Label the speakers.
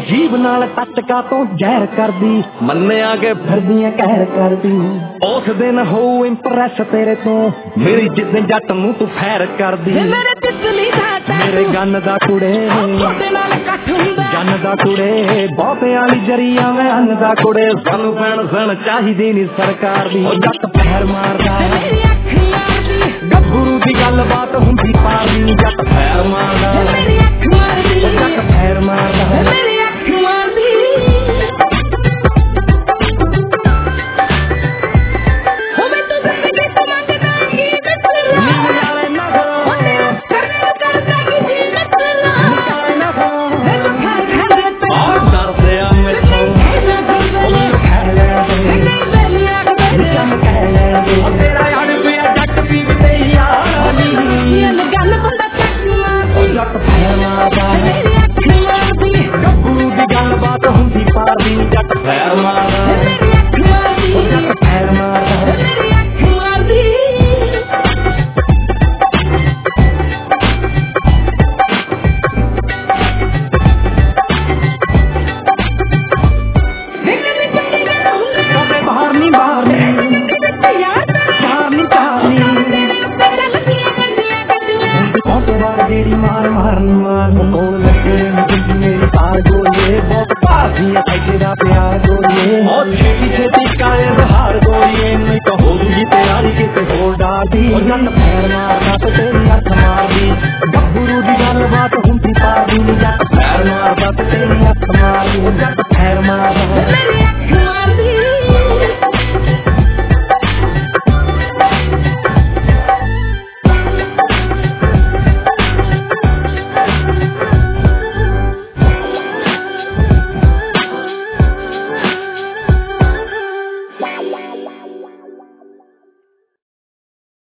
Speaker 1: ਜੀਬ ਨਾਲ ਟੱਚਕਾ ਤੋਂ ਜ਼ਹਿਰ ਕਰਦੀ ਮੰਨਿਆ ਕੇ ਫਿਰਦੀਆਂ ਕਹਿਰ ਕਰਦੀ ਉਸ ਦਿਨ ਹੋ ਇੰਪ੍ਰੈਸ ਤੇਰੇ ਤੋਂ ਮੇਰੀ ਜਿੱਦ ਜੱਟ ਨੂੰ ਤੂੰ ਫੈਰ ਕਰਦੀ ਮੇਰੇ ਤਿੱਤਲੀ ਦਾ ਮੇਰੇ ਗੰਨ ਦਾ ਕੁੜੇ ਤੁਹਾਡੇ ਨਾਲ ਇਕੱਠ ਹੁੰਦਾ ਜੰਨ ਦਾ ਕੁੜੇ ਬਹੁਤਿਆਂ ਵਾਲੀ ਜਰੀਆਂ ਮੈਂ ਅੰਨ ਦਾ ਕੁੜੇ ਸਾਨੂੰ ਪੈਨਸ਼ਨ ਚਾਹੀਦੀ ਨੀ ਸਰਕਾਰ ਦੀ ਉਹ ਜੱਟ ਫੈਰ ਮਾਰਦਾ ਮੇਰੀ ਅੱਖ ਮਾਰਦੀ ਗੱਭਰੂ ਦੀ ਗੱਲਬਾਤ ਹੁੰਦੀ ਪਾਰਦੀ ਜੱਟ ਫੈਰ ਮਾਰਦਾ ਮੇਰੀ ਅੱਖ ਮਾਰਦੀ ਜੱਟ ਫੈਰ ਮਾਰਦਾ ਮੇਰੀ ਅੱਖ ਮਾਰਦੀ ਹੋਵੇ ਤੂੰ ਜ਼ਿੰਦਗੀ ਤੋਂ ਮੰਗਦਾ ਕੀ ਮਿੱਤਰਾ ਨੀ ਨਾਲੇ ਨਾ ਕਰਦਾ ਕੀ ਜੀ ਮਿੱਤਰਾ ਨਿਕਾਲੇ ਨਾ ਡਰਦੇ ਆ ਮੈਥੋਂ ਉਹ ਖੜ ਲੈਂਦੇ ਨਿਕਮ ਕਹਿ ਲੈਂਦੇ ਤੇਰਾ ਯਾਰ ਪਿਆ ਜੱਟ ਪੀਵਦੇ ਯਾਰੀ ਇਹ ਗੱਲ ਬੰਦਾ ਚੱਕਣਾ ਜੱਟ ਫੈਰ ਮਾਰਦਾ ਮੇਰੀ ਅੱਖ ਮਾਰਦੀ ਗੱਭਰੂ ਦੀ ਗੱਲਬਾਤ ਹੁੰਦੀ ਪਾਰਦੀ ਜੱਟ ਫੈਰ ਮਾਰਦਾ ਮੇਰੀ ਅੱਖ ਮਾਰਦੀ ਜੱਟ ਫੈਰ ਮਾਰਦਾ ਮੇਰੀ ਅੱਖ ਮਾਰਦੀ ਜਿਹੜੀ ਮਾਰ ਮਾਰਨ ਮਾਰ ਕੋਲ ਲੱਗੇ ਮੇਰੀ ਪਾਰ ਗੋਲੀਏ ਬਹੁਤ ਭਾਗੀਆਂ ਸੱਜੇ ਦਾ ਪਿਆਰ ਗੋਲੀਏ ਬਹੁਤ ਛੇਤੀ ਛੇਤੀ ਕਾਲੇ ਬਹਾਰ ਗੋਲੀਏ ਨਹੀਂ ਤਾਂ ਹੋ ਗਈ ਤਿਆਰੀ ਕਿਤੇ ਹੋਰ ਡਾਦੀ ਉਹ ਜੱਟ ਫੈਰ ਮਾਰਦਾ ਤੇ ਤੇਰੀ ਅੱਖ ਮਾਰਦੀ ਗੱਭਰੂ ਦੀ ਗੱਲਬਾਤ ਹੁੰਦੀ ਪਾਰਦੀ ਜੱਟ ਫੈਰ ਮਾਰਦਾ ਤੇ ਤੇਰੀ